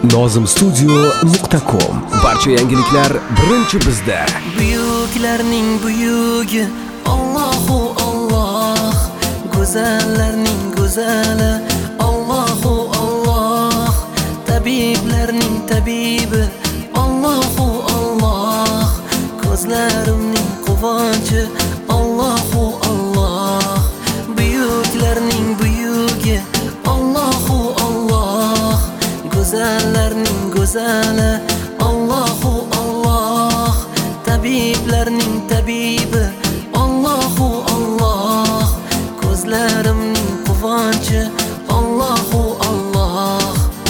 nozimstudio.com. Barcha yangiliklar birinchi bizda. Buyuklarning buyugi Allohu Alloh, go'zallarning go'zali Allohu Alloh, tabiblarning tabibi Allohu Alloh, ko'zlarimning quvonchi Allohu Alloh. Buyuklarning buyugi Allohu Alloh, go'zallarning go'zali Allohu Alloh, tabiblarning tabibi Allohu Alloh, ko'zlarimning quvonchi Allohu Alloh.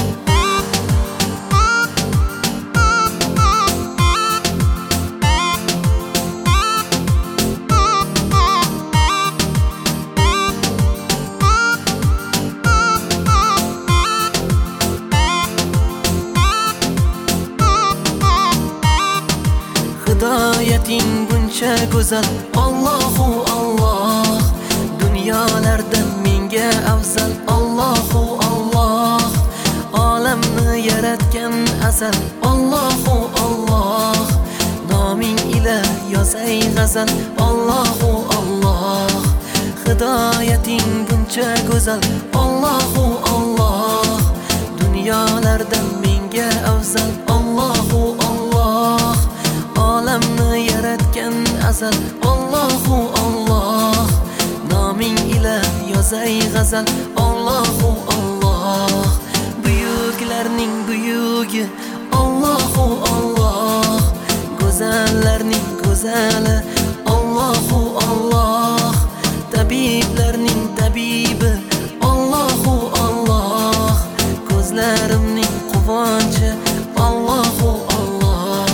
Hidoyating buncha go'zal Allohu Alloh, dunyolarda menga afzal Allohu Alloh, olamni yaratgan asal Allohu Alloh, noming ila yozay g'azal Allohu Alloh. Hidoyating buncha go'zal Allohu Alloh, dunyolarda menga afzal Allohu Alloh, olamni yaratgan asal Allohu Alloh, noming ila yozay g'azal Allohu Alloh. Buyuklarning buyugi Allohu Alloh, go'zallarning go'zali Allohu Alloh, tabiblarning tabibi Allohu Alloh, ko'zlarimning quvonchi Allohu Alloh.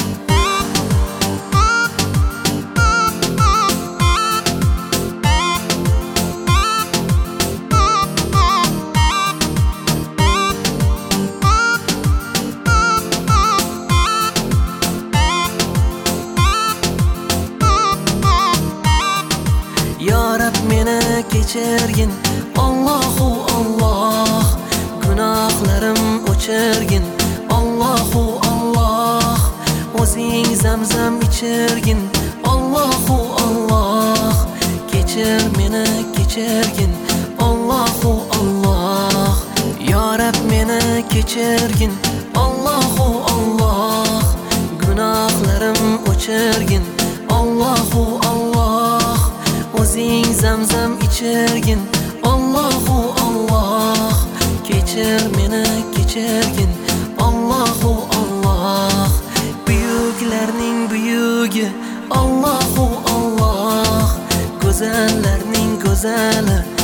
Ya Rab meni kechirgin Allohu Alloh, gunohlarim o'chirgin Allohu Alloh, o'zing zamzam ichirgin Allohu Alloh, kechir meni kechirgin Allohu Alloh. Ya Rab meni kechirgin Allohu Alloh, gunohlarim o'chirgin Allohu Alloh, o'zing zamzam ichirgin Allohu Alloh, kechir meni kechirgin Allohu Alloh. Buyuklarning buyugi Allohu Alloh, go'zallarning go'zali